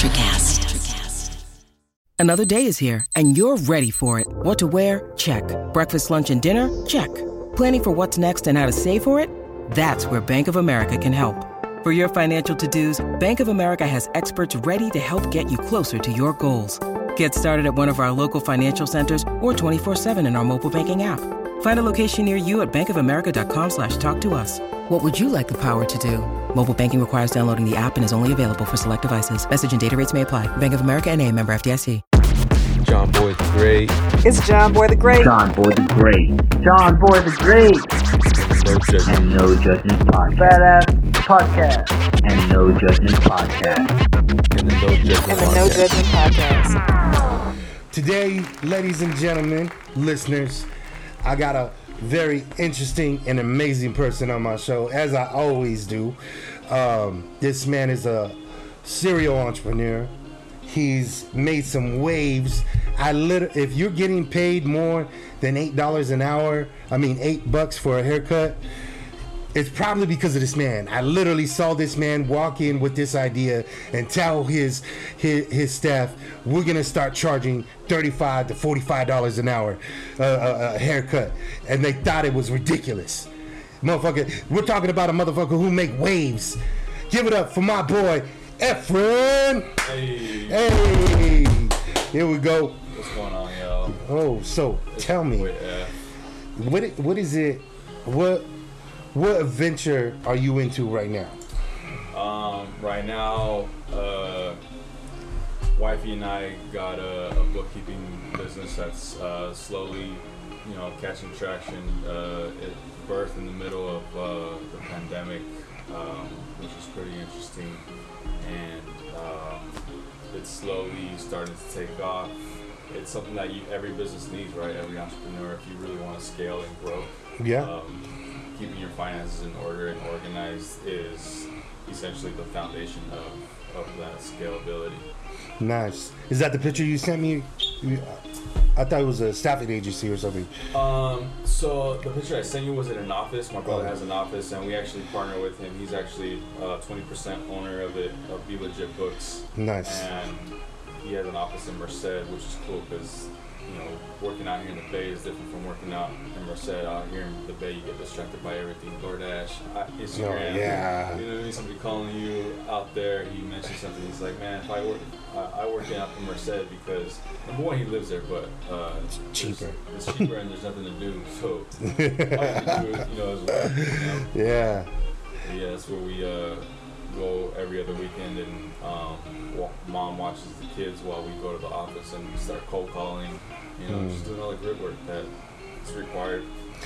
NutraCast. Another day is here, and you're ready for it. What to wear? Check. Breakfast, lunch, and dinner? Check. Planning for what's next and how to save for it? That's where Bank of America can help. For your financial to-dos, Bank of America has experts ready to help get you closer to your goals. Get started at one of our local financial centers or 24/7 in our mobile banking app. Find a location near you at bankofamerica.com/talktous. What would you like the power to do? Mobile banking requires downloading the app and is only available for select devices. Message and data rates may apply. Bank of America N.A., member FDIC. John Boy the Great. It's John Boy the Great. John Boy the Great. John Boy the Great. And No Judgment Podcast. Badass podcast. And No Judgment Podcast. And the No Judgment Podcast. Today, ladies and gentlemen, listeners, I got a very interesting and amazing person on my show, as I always do. This man is a serial entrepreneur. He's made some waves. If you're getting paid more than $8 an hour, $8 for a haircut, it's probably because of this man. I literally saw this man walk in with this idea and tell his staff, we're gonna start charging $35 to $45 an hour a haircut, and they thought it was ridiculous. Motherfucker, we're talking about a motherfucker who make waves. Give it up for my boy Efren. Hey, here we go. What's going on, y'all? Oh, so tell me, what is it? What adventure are you into right now? Right now, wifey and I got a bookkeeping business that's slowly, catching traction. It birthed in the middle of the pandemic, which is pretty interesting, and it's slowly starting to take off. It's something that every business needs, right? Every entrepreneur, if you really want to scale and grow. Yeah. Keeping your finances in order and organized is essentially the foundation of that scalability. Nice. Is that the picture you sent me? I thought it was a staffing agency or something. So the picture I sent you was in an office. My brother has an office, and we actually partner with him. He's actually 20% owner of Be Legit Books. Nice. And he has an office in Merced, which is cool because working out here in the Bay is different from working out in Merced. Out here in the Bay, you get distracted by everything. DoorDash, Instagram. Oh, yeah. You know what I mean? Somebody calling you out there. He mentioned something. He's like, man, if I work out in Merced because number one, he lives there, but it's cheaper. It's cheaper and there's nothing to do. So all you can do is, is work. Yeah. Yeah, that's where we go every other weekend, and mom watches the kids while we go to the office and we start cold calling, just doing all the grit work that's required.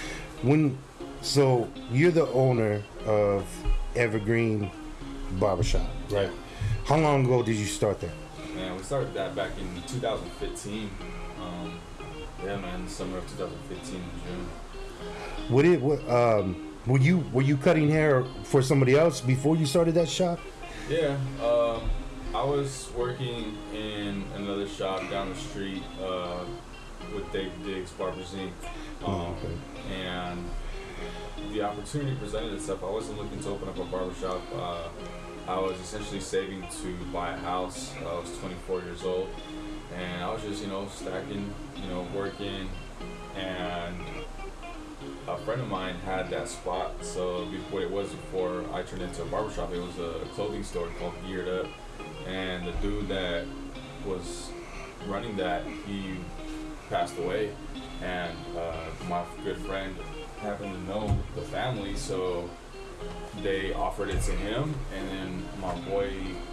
So you're the owner of Evergreen Barbershop, right? How long ago did you start that? Man, we started that back in 2015. Summer of 2015 in June. Were you cutting hair for somebody else before you started that shop? Yeah, I was working in another shop down the street with Dave Diggs Barbers Inc. And the opportunity presented itself. I wasn't looking to open up a barbershop. I was essentially saving to buy a house. I was 24 years old, and I was just stacking, working, and a friend of mine had that spot. So what it was before I turned into a barbershop, it was a clothing store called Geared Up, and the dude that was running that, he passed away, and my good friend happened to know the family, so they offered it to him, and then my boy,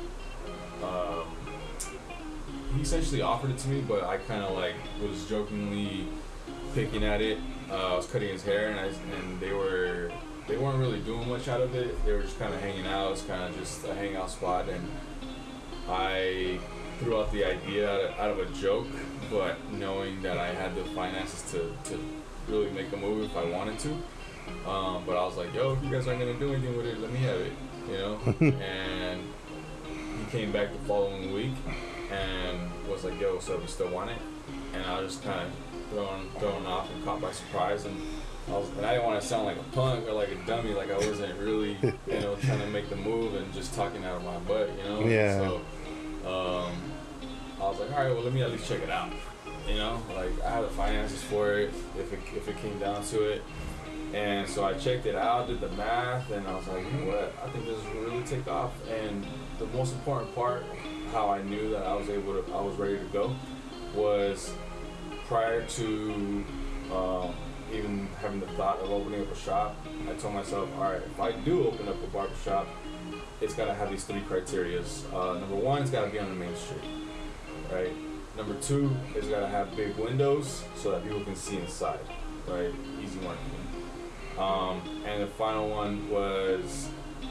he essentially offered it to me, but I kind of was jokingly picking at it. I was cutting his hair, and they weren't really doing much out of it. They were just kind of hanging out. It was kind of just a hangout spot, and I threw out the idea out of a joke, but knowing that I had the finances to really make a move if I wanted to. But I was like, yo, if you guys aren't gonna do anything with it, let me have it, And he came back the following week and was like, yo, so we still want it? And I was just kind of thrown off and caught by surprise, and I didn't want to sound like a punk or like a dummy, like I wasn't really, trying to make the move and just talking out of my butt, Yeah. So I was like, all right, well, let me at least check it out. You know, like I had the finances for it if it came down to it. And so I checked it out, did the math, and I was like, you know what, I think this will really take off. And the most important part, how I knew that I was ready to go, was prior to even having the thought of opening up a shop. I told myself, all right, if I do open up a barbershop, it's got to have these 3 criterias. Number 1, it's got to be on the main street, right? Number 2, it's got to have big windows so that people can see inside, right? Easy marketing. And the final one was,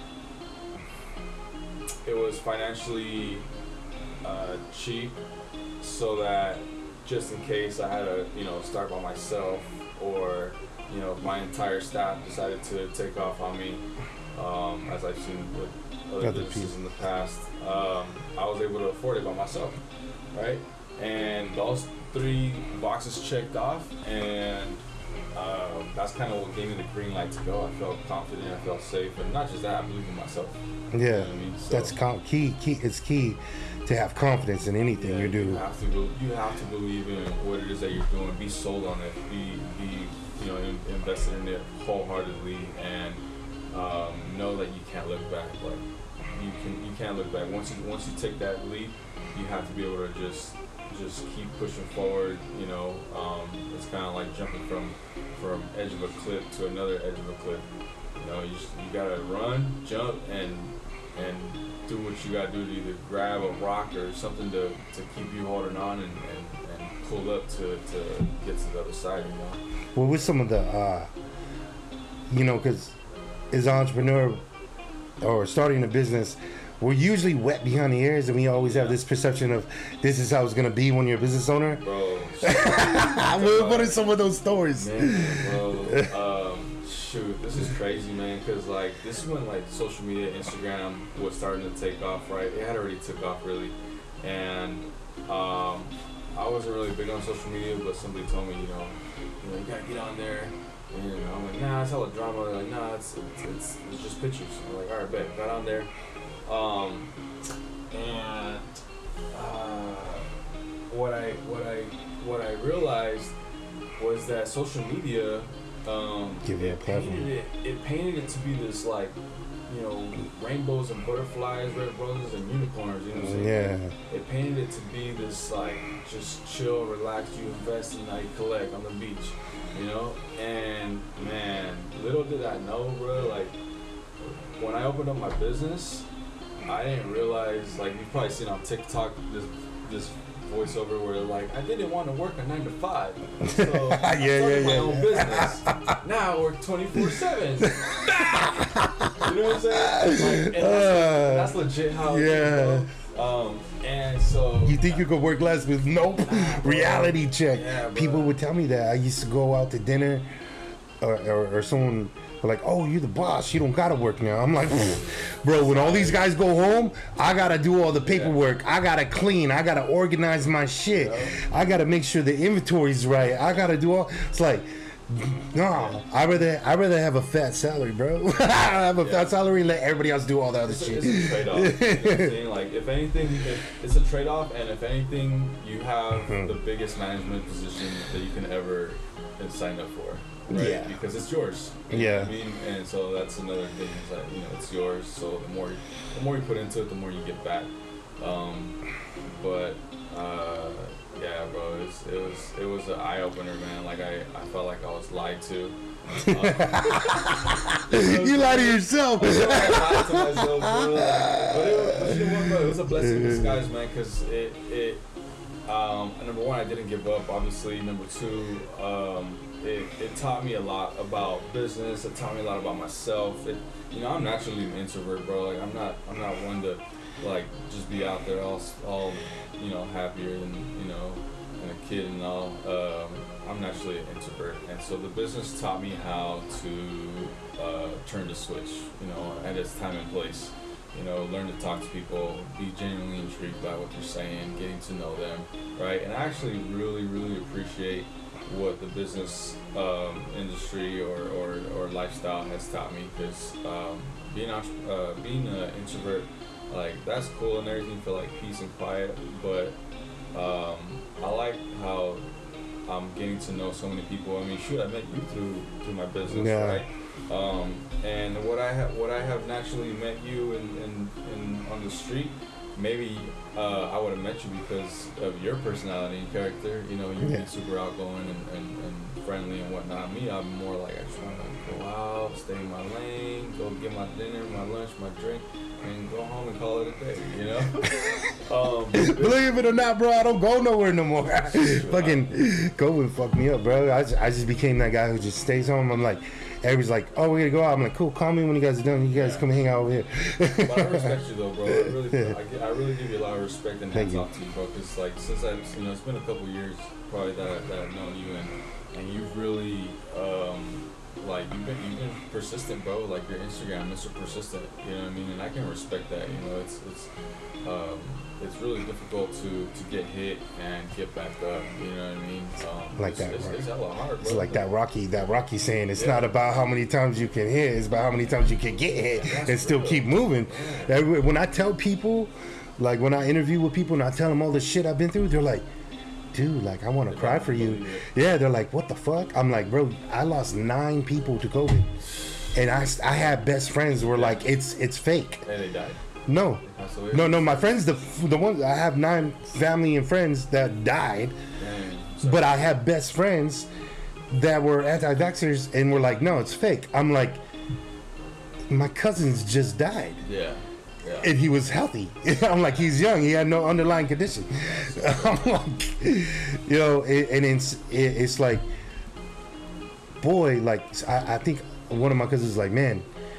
it was financially cheap, so that just in case I had to, start by myself, or if my entire staff decided to take off on me, as I've seen with other businesses in the past, I was able to afford it by myself, right? And those 3 boxes checked off, and that's kind of what gave me the green light to go. I felt confident, I felt safe, and not just that, I believe in myself. Yeah, you know what I mean? So, that's key. It's key to have confidence in anything you do. You have to believe in what it is that you're doing. Be sold on it. Be invested in it wholeheartedly, and know that you can't look back. Like you can't look back. Once you take that leap, you have to be able to just keep pushing forward. It's kind of like jumping from edge of a cliff to another edge of a cliff. You gotta run, jump, and do what you gotta do to either grab a rock or something to keep you holding on and pull up to get to the other side. Well, with some of the because as an entrepreneur or starting a business, we're usually wet behind the ears, and we always have this perception of this is how it's gonna be when you're a business owner. Bro, what are some of those stories? Man, bro, shoot, this is crazy, man. Cause this is when social media, Instagram was starting to take off, right? It had already took off really, and I wasn't really big on social media, but somebody told me, you gotta get on there. And I'm like, nah, it's hella drama. They're like, nah, it's just pictures. I'm like, all right, bet. Got on there. And what I realized was that social media it painted it to be this rainbows and butterflies, red roses and unicorns. You know what I'm saying? Yeah. It painted it to be this just chill, relax. You invest and now you collect on the beach. And man, little did I know, bro. When I opened up my business, I didn't realize, you've probably seen on TikTok this voiceover where I didn't want to work a 9 to 5, so I started my own business. Now I work 24/7. You know what I'm saying? And that's legit how. Yeah. And so you think you could work less, but nope. Reality check. Yeah, people would tell me that. I used to go out to dinner, or someone like, "Oh, you're the boss. You don't gotta work now." I'm like, bro. When all these guys go home, I gotta do all the paperwork. I gotta clean. I gotta organize my shit. I gotta make sure the inventory's right. I gotta do all. It's like, no. I rather have a fat salary, bro. I have a fat salary and let everybody else do all the other shit. It's a trade-off. You know what I'm saying? If anything, it's a trade-off, and if anything, you have the biggest management position that you can ever sign up for. Right? Yeah. Because it's yours. You know what I mean? And so that's another thing. Is that it's yours. So the more you put into it, the more you get back. Yeah, bro. It was an eye opener, man. I felt like I was lied to. You lie to yourself. I lied to myself, bro. But you know what, bro? It was a blessing in disguise, man. Because it number one, I didn't give up. Obviously, number two, it taught me a lot about business. It taught me a lot about myself. I'm naturally an introvert, bro. I'm not one to just be out there all happier than and a kid and all. I'm naturally an introvert, and so the business taught me how to turn the switch, at its time and place. Learn to talk to people, be genuinely intrigued by what they're saying, getting to know them, right? And I actually really, really appreciate what the business industry or lifestyle has taught me, because being an introvert like that's cool and everything for like peace and quiet, but I like how I'm getting to know so many people. I mean, shoot, I met you through my business, right? And what I have naturally met you in on the street. Maybe I would have met you because of your personality and character. You know, you'd be super outgoing and friendly and whatnot. Me, I'm more like I just want to go out, stay in my lane, go get my dinner, my lunch, my drink, and go home and call it a day. You know. Believe it or not, bro, I don't go nowhere no more. Fucking COVID fucked me up, bro. I just became that guy who just stays home. I'm like. Everybody's like, oh, we're gonna go out. I'm like, cool, call me when you guys are done. You guys come hang out over here. But I respect you though, bro. I really give you a lot of respect and hats off to you, bro. Cause like since it's been a couple years probably that I've known you and you've really like you've been persistent, bro. Like your Instagram, Mr. Persistent. You know what I mean? And I can respect that. You know, it's really difficult to get hit and get back up. You know what I mean? It's hella hard, bro. It's like that Rocky saying, it's not about how many times you can hit, it's about how many times you can get hit and still keep moving. Yeah. When I tell people, like when I interview with people and I tell them all the shit I've been through, they're like, dude, like I want to cry for you. Yeah, they're like, what the fuck? I'm like, bro, I lost 9 people to COVID, and I had best friends who were like, it's fake. And they died. No, my friends, the ones I have 9 family and friends that died, but I have best friends that were anti-vaxxers and were like, no, it's fake. I'm like, my cousins just died. Yeah. And he was healthy. I'm like, he's young. He had no underlying condition. I'm like, you know, and it's like, boy, like I think one of my cousins is like, man,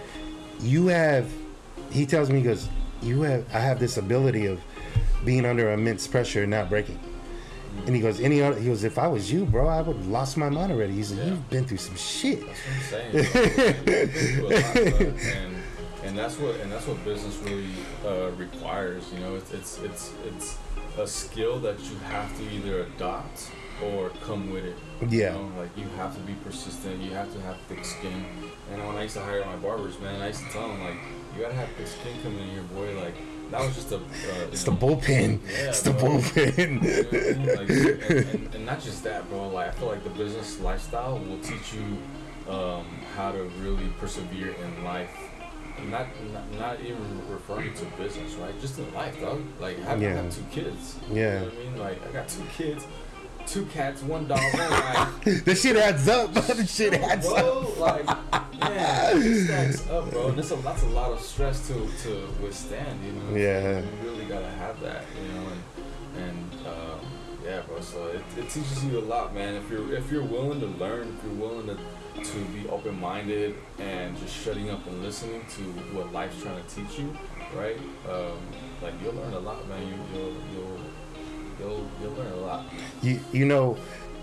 he tells me, he goes, I have this ability of being under immense pressure and not breaking. And he goes, if I was you, bro, I would have lost my mind already. He's like, you've been through some shit. That's what I'm saying. Been through a lot, and that's what business really requires. You know, it's a skill that you have to either adopt or come with it. Yeah. You know, like you have to be persistent. You have to have thick skin. And when I used to hire my barbers, man, I used to tell them like, you gotta have thick skin coming in here, boy. Like that was just it's the bullpen. Yeah, it's the bullpen. You know what I mean? and not just that, bro. Like I feel like the business lifestyle will teach you how to really persevere in life. Not even referring to business, right? Just in life, dog. Like I have 2 kids. Yeah. You know what I mean? Like I got 2 kids, 2 cats, 1 dog, 1 wife. This shit adds up. This shit adds up. Like, man, it stacks up, bro. And that's a lot of stress to withstand, you know? Yeah. So you really gotta have that, you know? And yeah, bro. So it teaches you a lot, man. If you're willing to learn, if you're willing to be open-minded and just shutting up and listening to what life's trying to teach you, right? Like you'll learn a lot, man. You'll learn a lot. You know,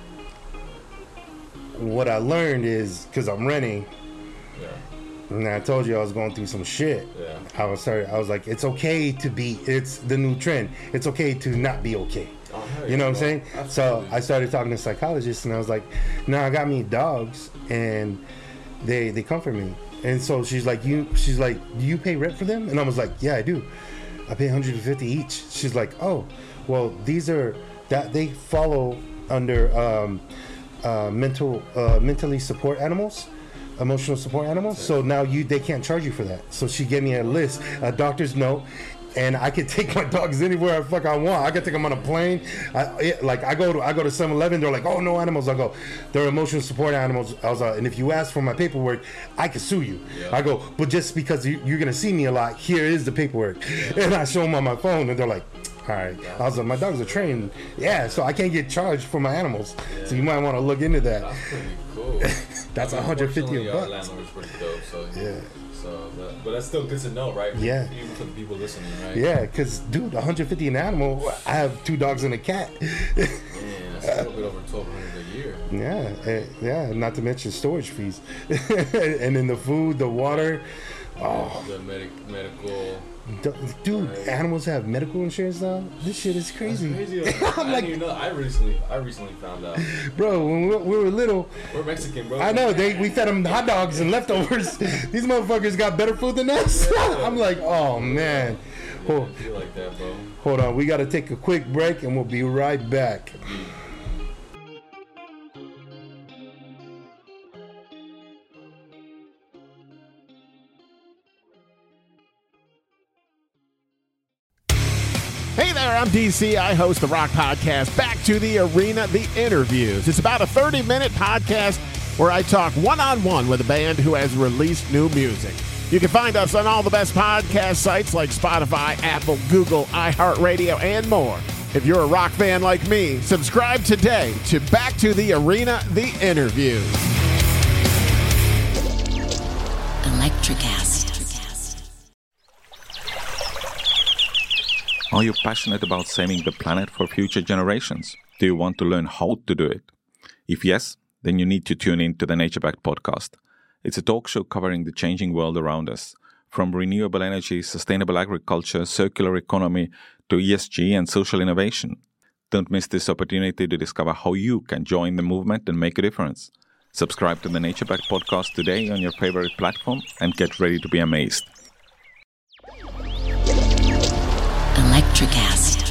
what I learned is, because I'm renting, and I told you I was going through some shit. Yeah. I was like, it's okay to be, it's the new trend. It's okay to not be okay. Oh, you know what I'm saying? Absolutely. So I started talking to psychologists, and I was like, no, I got me dogs, and they comfort me. And so she's like, do you pay rent for them? And I was like, yeah, I do. I pay $150 each. She's like, oh, well, they follow under mentally support animals, emotional support animals. So now they can't charge you for that. So she gave me a list, a doctor's note, and I could take my dogs anywhere the fuck I want. I could take them on a plane. I go to 7-Eleven. They're like, oh, no animals. I go, they're emotional support animals. I was and if you ask for my paperwork, I could sue you. Yeah. I go, but just because you're gonna see me a lot, here is the paperwork. Yeah. And I show them on my phone, and they're like, all right. I was like, my dogs are trained. Yeah, so I can't get charged for my animals. Yeah. So you might want to look into that. That's pretty cool. That's $150 bucks. Landlord's pretty dope. So yeah. So, but that's still good to know, right? Yeah. Even for the people listening, right? Yeah, because dude, $150 an animal. I have 2 dogs and a cat. Man, that's a little bit over $1,200 a year. Yeah. Not to mention storage fees, and then the food, the water. Oh, the medical. Dude, right. Animals have medical insurance now. This shit is crazy. That's crazy. I'm like, you know, I recently found out. Bro, when we were little, we're Mexican, bro. I know we fed them hot dogs and leftovers. These motherfuckers got better food than us. Yeah. I'm like, oh man, I feel like that, bro. Hold on, we got to take a quick break and we'll be right back. Hey there, I'm DC. I host the rock podcast, Back to the Arena, The Interviews. It's about a 30-minute podcast where I talk one-on-one with a band who has released new music. You can find us on all the best podcast sites like Spotify, Apple, Google, iHeartRadio, and more. If you're a rock fan like me, subscribe today to Back to the Arena, The Interviews. Electricast. Are you passionate about saving the planet for future generations? Do you want to learn how to do it? If yes, then you need to tune in to the Nature Back podcast. It's a talk show covering the changing world around us, from renewable energy, sustainable agriculture, circular economy, to ESG and social innovation. Don't miss this opportunity to discover how you can join the movement and make a difference. Subscribe to the Nature Back podcast today on your favorite platform and get ready to be amazed. Electricast.